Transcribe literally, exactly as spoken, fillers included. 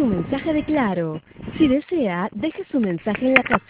su mensaje de Claro. Si desea, deje su mensaje en la casilla.